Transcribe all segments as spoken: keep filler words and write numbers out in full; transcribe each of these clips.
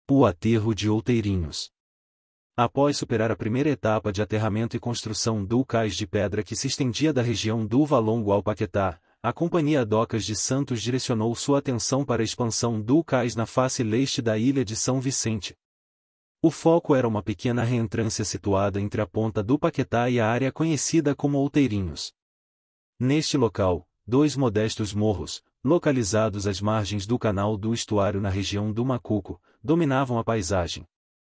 O aterro de Outeirinhos. Após superar a primeira etapa de aterramento e construção do cais de pedra que se estendia da região do Valongo ao Paquetá, a Companhia Docas de Santos direcionou sua atenção para a expansão do cais na face leste da ilha de São Vicente. O foco era uma pequena reentrância situada entre a ponta do Paquetá e a área conhecida como Outeirinhos. Neste local, dois modestos morros, localizados às margens do canal do estuário na região do Macuco, dominavam a paisagem.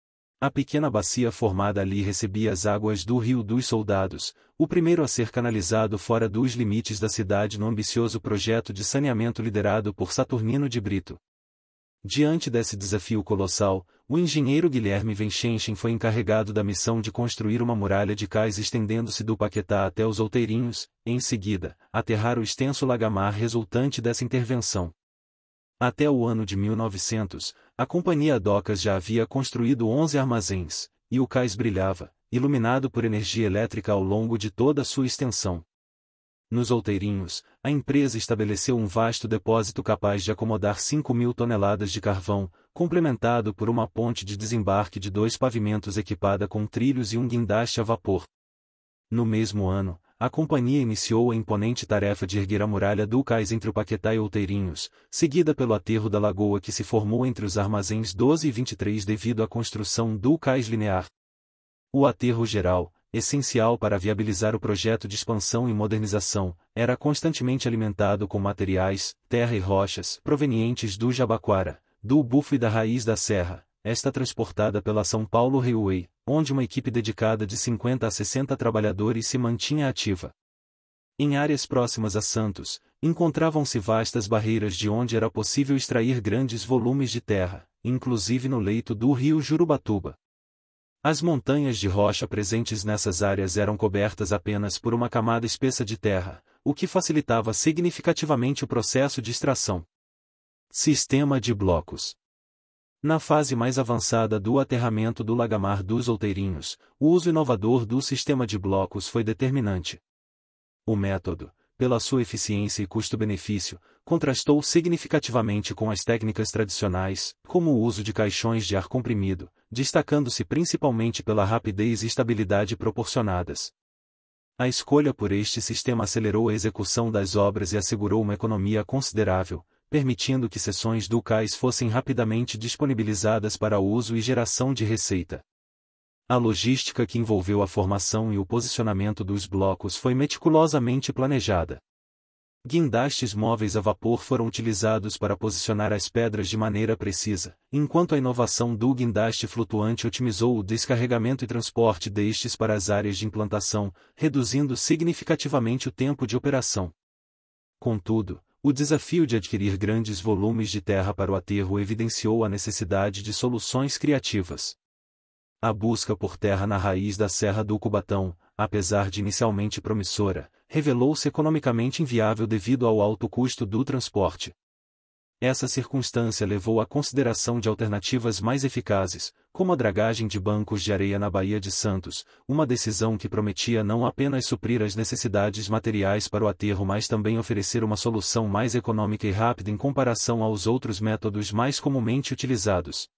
A pequena bacia formada ali recebia as águas do Rio dos Soldados, o primeiro a ser canalizado fora dos limites da cidade no ambicioso projeto de saneamento liderado por Saturnino de Brito. Diante desse desafio colossal, o engenheiro Guilherme Venchenchen foi encarregado da missão de construir uma muralha de cais estendendo-se do Paquetá até os Outeirinhos, e em seguida, aterrar o extenso lagamar resultante dessa intervenção. Até o ano de mil e novecentos, a Companhia Docas já havia construído onze armazéns, e o cais brilhava, iluminado por energia elétrica ao longo de toda a sua extensão. Nos Outeirinhos, a empresa estabeleceu um vasto depósito capaz de acomodar cinco mil toneladas de carvão, complementado por uma ponte de desembarque de dois pavimentos equipada com trilhos e um guindaste a vapor. No mesmo ano, a companhia iniciou a imponente tarefa de erguer a muralha do cais entre o Paquetá e Outeirinhos, seguida pelo aterro da lagoa que se formou entre os armazéns doze e vinte e três devido à construção do cais linear. O aterro geral, essencial para viabilizar o projeto de expansão e modernização, era constantemente alimentado com materiais, terra e rochas, provenientes do Jabaquara, do Bufo e da Raiz da Serra, esta transportada pela São Paulo Railway, onde uma equipe dedicada de cinquenta a sessenta trabalhadores se mantinha ativa. Em áreas próximas a Santos, encontravam-se vastas barreiras de onde era possível extrair grandes volumes de terra, inclusive no leito do rio Jurubatuba. As montanhas de rocha presentes nessas áreas eram cobertas apenas por uma camada espessa de terra, o que facilitava significativamente o processo de extração. Sistema de blocos. Na fase mais avançada do aterramento do lagamar dos Outeirinhos, o uso inovador do sistema de blocos foi determinante. O método, pela sua eficiência e custo-benefício, contrastou significativamente com as técnicas tradicionais, como o uso de caixões de ar comprimido, destacando-se principalmente pela rapidez e estabilidade proporcionadas. A escolha por este sistema acelerou a execução das obras e assegurou uma economia considerável, permitindo que seções do cais fossem rapidamente disponibilizadas para uso e geração de receita. A logística que envolveu a formação e o posicionamento dos blocos foi meticulosamente planejada. Guindastes móveis a vapor foram utilizados para posicionar as pedras de maneira precisa, enquanto a inovação do guindaste flutuante otimizou o descarregamento e transporte destes para as áreas de implantação, reduzindo significativamente o tempo de operação. Contudo, o desafio de adquirir grandes volumes de terra para o aterro evidenciou a necessidade de soluções criativas. A busca por terra na raiz da Serra do Cubatão, apesar de inicialmente promissora, revelou-se economicamente inviável devido ao alto custo do transporte. Essa circunstância levou à consideração de alternativas mais eficazes, como a dragagem de bancos de areia na Baía de Santos, uma decisão que prometia não apenas suprir as necessidades materiais para o aterro mas também oferecer uma solução mais econômica e rápida em comparação aos outros métodos mais comumente utilizados.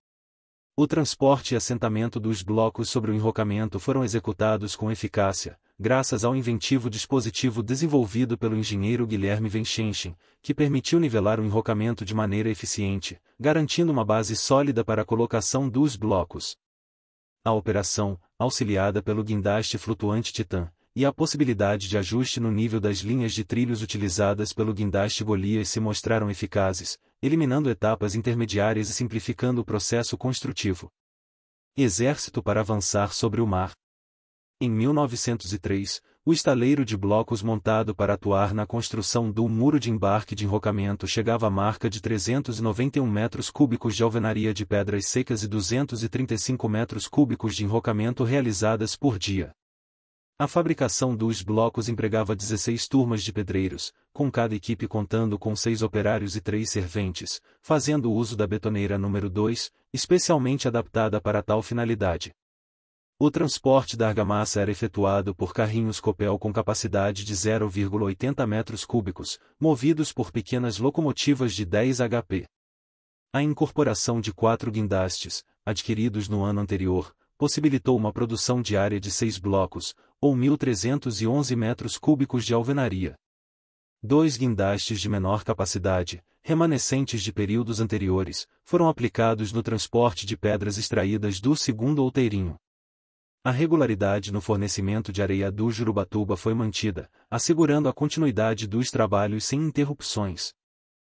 O transporte e assentamento dos blocos sobre o enrocamento foram executados com eficácia, graças ao inventivo dispositivo desenvolvido pelo engenheiro Guilherme Venchenchen, que permitiu nivelar o enrocamento de maneira eficiente, garantindo uma base sólida para a colocação dos blocos. A operação, auxiliada pelo guindaste flutuante Titã, e a possibilidade de ajuste no nível das linhas de trilhos utilizadas pelo guindaste Golias se mostraram eficazes, eliminando etapas intermediárias e simplificando o processo construtivo. Exército para avançar sobre o mar. Em mil novecentos e três, o estaleiro de blocos montado para atuar na construção do muro de embarque de enrocamento chegava à marca de trezentos e noventa e um metros cúbicos de alvenaria de pedras secas e duzentos e trinta e cinco metros cúbicos de enrocamento realizadas por dia. A fabricação dos blocos empregava dezesseis turmas de pedreiros, com cada equipe contando com seis operários e três serventes, fazendo uso da betoneira número dois, especialmente adaptada para tal finalidade. O transporte da argamassa era efetuado por carrinhos Copel com capacidade de zero vírgula oitenta metros cúbicos, movidos por pequenas locomotivas de dez H P. A incorporação de quatro guindastes, adquiridos no ano anterior, possibilitou uma produção diária de seis blocos, ou mil trezentos e onze metros cúbicos de alvenaria. Dois guindastes de menor capacidade, remanescentes de períodos anteriores, foram aplicados no transporte de pedras extraídas do segundo outeirinho. A regularidade no fornecimento de areia do Jurubatuba foi mantida, assegurando a continuidade dos trabalhos sem interrupções.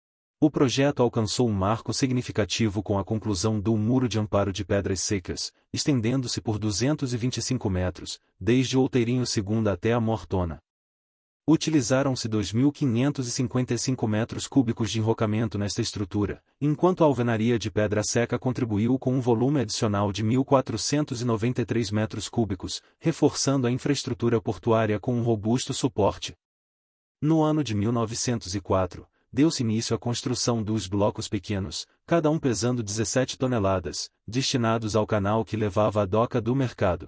O projeto alcançou um marco significativo com a conclusão do Muro de Amparo de Pedras Secas, estendendo-se por duzentos e vinte e cinco metros, desde o outeirinho segundo até a Mortona. Utilizaram-se dois mil quinhentos e cinquenta e cinco metros cúbicos de enrocamento nesta estrutura, enquanto a alvenaria de pedra seca contribuiu com um volume adicional de mil quatrocentos e noventa e três metros cúbicos, reforçando a infraestrutura portuária com um robusto suporte. No ano de mil novecentos e quatro, deu-se início à construção dos blocos pequenos, cada um pesando dezessete toneladas, destinados ao canal que levava à doca do mercado.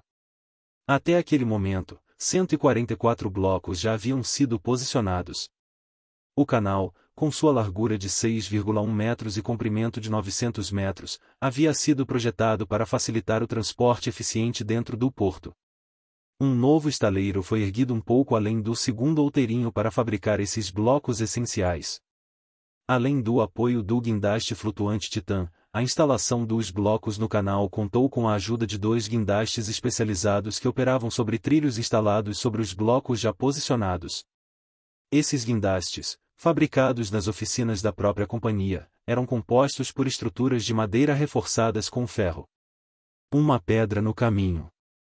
Até aquele momento, cento e quarenta e quatro blocos já haviam sido posicionados. O canal, com sua largura de seis vírgula um metros e comprimento de novecentos metros, havia sido projetado para facilitar o transporte eficiente dentro do porto. Um novo estaleiro foi erguido um pouco além do segundo outeirinho para fabricar esses blocos essenciais. Além do apoio do guindaste flutuante Titã, a instalação dos blocos no canal contou com a ajuda de dois guindastes especializados que operavam sobre trilhos instalados sobre os blocos já posicionados. Esses guindastes, fabricados nas oficinas da própria companhia, eram compostos por estruturas de madeira reforçadas com ferro. Uma pedra no caminho.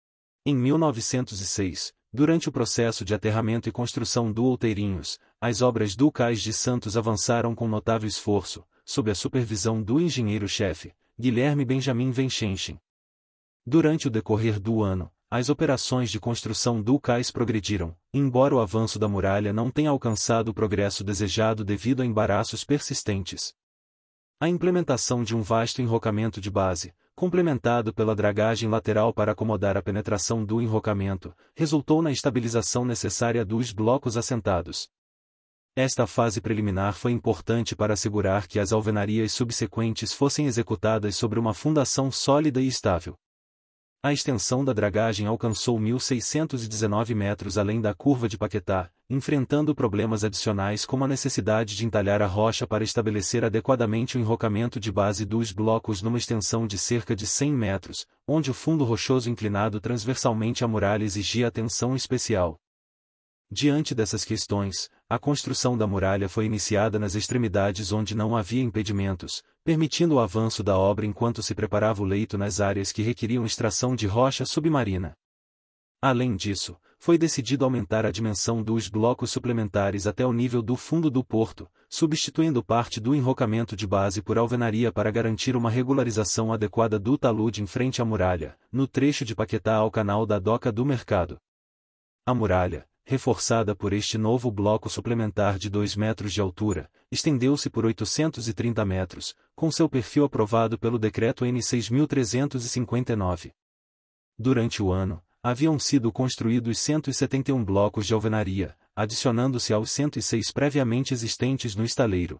Em mil novecentos e seis, durante o processo de aterramento e construção do Outeirinhos, as obras do Cais de Santos avançaram com notável esforço, sob a supervisão do engenheiro-chefe, Guilherme Benjamin Venchenchen. Durante o decorrer do ano, as operações de construção do cais progrediram, embora o avanço da muralha não tenha alcançado o progresso desejado devido a embaraços persistentes. A implementação de um vasto enrocamento de base, complementado pela dragagem lateral para acomodar a penetração do enrocamento, resultou na estabilização necessária dos blocos assentados. Esta fase preliminar foi importante para assegurar que as alvenarias subsequentes fossem executadas sobre uma fundação sólida e estável. A extensão da dragagem alcançou mil seiscentos e dezenove metros além da curva de Paquetá, enfrentando problemas adicionais como a necessidade de entalhar a rocha para estabelecer adequadamente o enrocamento de base dos blocos numa extensão de cerca de cem metros, onde o fundo rochoso inclinado transversalmente à muralha exigia atenção especial. Diante dessas questões, a construção da muralha foi iniciada nas extremidades onde não havia impedimentos, permitindo o avanço da obra enquanto se preparava o leito nas áreas que requeriam extração de rocha submarina. Além disso, foi decidido aumentar a dimensão dos blocos suplementares até o nível do fundo do porto, substituindo parte do enrocamento de base por alvenaria para garantir uma regularização adequada do talude em frente à muralha, no trecho de Paquetá ao canal da doca do mercado. A muralha, reforçada por este novo bloco suplementar de dois metros de altura, estendeu-se por oitocentos e trinta metros, com seu perfil aprovado pelo Decreto N seis mil trezentos e cinquenta e nove. Durante o ano, haviam sido construídos cento e setenta e um blocos de alvenaria, adicionando-se aos cento e seis previamente existentes no estaleiro.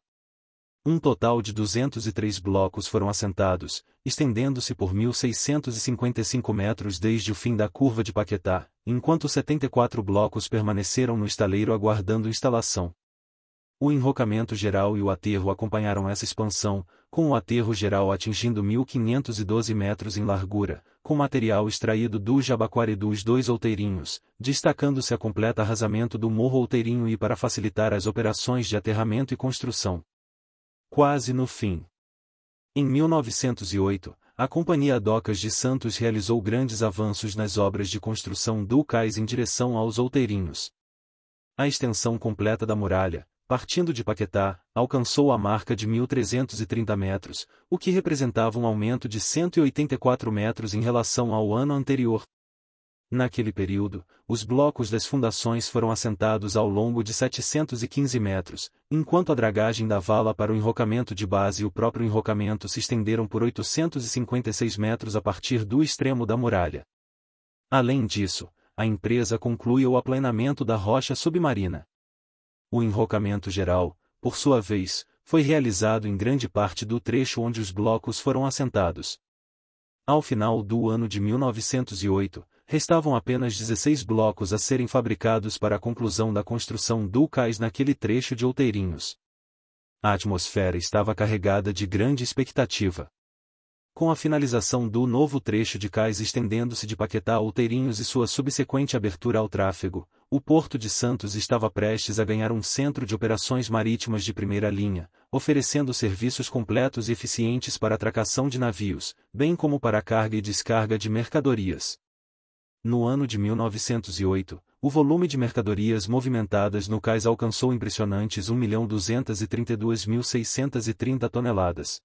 Um total de duzentos e três blocos foram assentados, estendendo-se por mil seiscentos e cinquenta e cinco metros desde o fim da curva de Paquetá, enquanto setenta e quatro blocos permaneceram no estaleiro aguardando instalação. O enrocamento geral e o aterro acompanharam essa expansão, com o aterro geral atingindo mil quinhentos e doze metros em largura, com material extraído do Jabaquara e dos dois outeirinhos, destacando-se a completa arrasamento do morro outeirinho e para facilitar as operações de aterramento e construção. Quase no fim. Em mil novecentos e oito, a Companhia Docas de Santos realizou grandes avanços nas obras de construção do cais em direção aos outeirinhos. A extensão completa da muralha, partindo de Paquetá, alcançou a marca de mil trezentos e trinta metros, o que representava um aumento de cento e oitenta e quatro metros em relação ao ano anterior. Naquele período, os blocos das fundações foram assentados ao longo de setecentos e quinze metros, enquanto a dragagem da vala para o enrocamento de base e o próprio enrocamento se estenderam por oitocentos e cinquenta e seis metros a partir do extremo da muralha. Além disso, a empresa conclui o aplanamento da rocha submarina. O enrocamento geral, por sua vez, foi realizado em grande parte do trecho onde os blocos foram assentados. Ao final do ano de mil novecentos e oito, restavam apenas dezesseis blocos a serem fabricados para a conclusão da construção do cais naquele trecho de Outeirinhos. A atmosfera estava carregada de grande expectativa. Com a finalização do novo trecho de cais estendendo-se de Paquetá a Outeirinhos e sua subsequente abertura ao tráfego, o Porto de Santos estava prestes a ganhar um centro de operações marítimas de primeira linha, oferecendo serviços completos e eficientes para a atracação de navios, bem como para a carga e descarga de mercadorias. No ano de mil novecentos e oito, o volume de mercadorias movimentadas no cais alcançou impressionantes um milhão duzentas e trinta e duas mil seiscentas e trinta toneladas.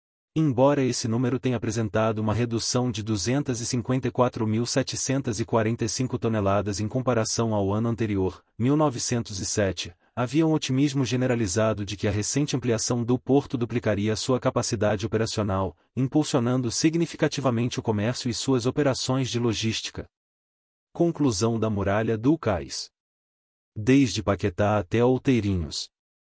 Embora esse número tenha apresentado uma redução de duzentas e cinquenta e quatro mil setecentas e quarenta e cinco toneladas em comparação ao ano anterior, mil novecentos e sete, havia um otimismo generalizado de que a recente ampliação do porto duplicaria sua capacidade operacional, impulsionando significativamente o comércio e suas operações de logística. Conclusão da muralha do cais. Desde Paquetá até Outeirinhos.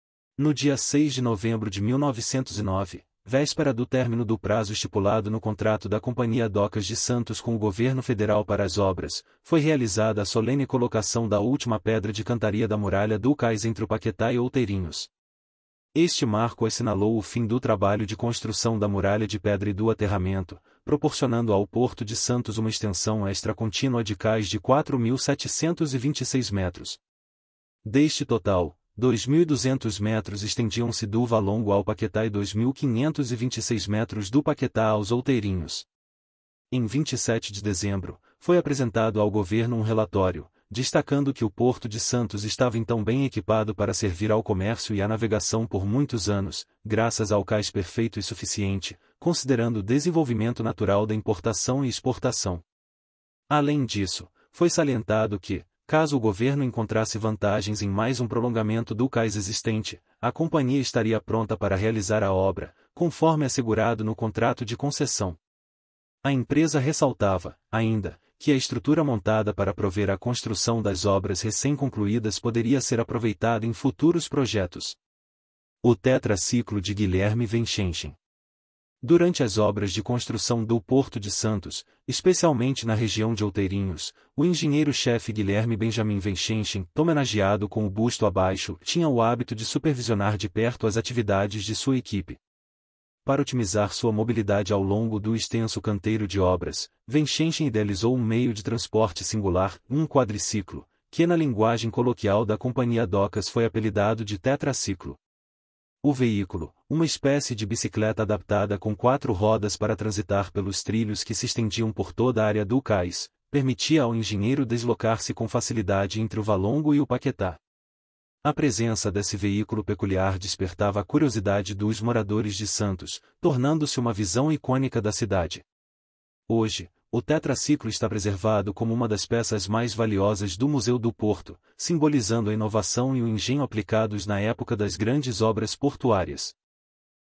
No dia seis de novembro de mil novecentos e nove, véspera do término do prazo estipulado no contrato da Companhia Docas de Santos com o governo federal para as obras, foi realizada a solene colocação da última pedra de cantaria da muralha do cais entre o Paquetá e Outeirinhos. Este marco assinalou o fim do trabalho de construção da muralha de pedra e do aterramento, proporcionando ao Porto de Santos uma extensão extra contínua de cais de quatro mil setecentos e vinte e seis metros. Deste total, dois mil e duzentos metros estendiam-se do Valongo ao Paquetá e dois mil quinhentos e vinte e seis metros do Paquetá aos Outeirinhos. Em vinte e sete de dezembro, foi apresentado ao governo um relatório, destacando que o Porto de Santos estava então bem equipado para servir ao comércio e à navegação por muitos anos, graças ao cais perfeito e suficiente, considerando o desenvolvimento natural da importação e exportação. Além disso, foi salientado que, caso o governo encontrasse vantagens em mais um prolongamento do cais existente, a companhia estaria pronta para realizar a obra, conforme assegurado no contrato de concessão. A empresa ressaltava, ainda, que a estrutura montada para prover a construção das obras recém-concluídas poderia ser aproveitada em futuros projetos. O tetraciclo de Guilherme Wenchenschen. Durante as obras de construção do Porto de Santos, especialmente na região de Outeirinhos, o engenheiro-chefe Guilherme Benjamin Wenchenschen, homenageado com o busto abaixo, tinha o hábito de supervisionar de perto as atividades de sua equipe. Para otimizar sua mobilidade ao longo do extenso canteiro de obras, Wenchenschen idealizou um meio de transporte singular, um quadriciclo, que na linguagem coloquial da Companhia Docas foi apelidado de tetraciclo. O veículo, uma espécie de bicicleta adaptada com quatro rodas para transitar pelos trilhos que se estendiam por toda a área do cais, permitia ao engenheiro deslocar-se com facilidade entre o Valongo e o Paquetá. A presença desse veículo peculiar despertava a curiosidade dos moradores de Santos, tornando-se uma visão icônica da cidade. Hoje, o tetraciclo está preservado como uma das peças mais valiosas do Museu do Porto, simbolizando a inovação e o engenho aplicados na época das grandes obras portuárias.